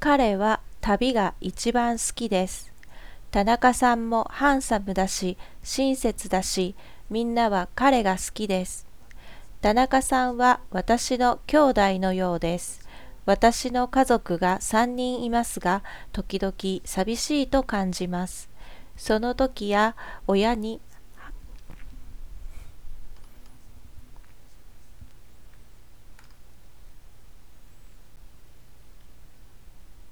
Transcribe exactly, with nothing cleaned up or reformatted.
彼は旅が一番好きです。田中さんもハンサムだし、親切だし、みんなは彼が好きです。田中さんは私の兄弟のようです。私の家族がさんにんいますが、時々寂しいと感じます。その時や親に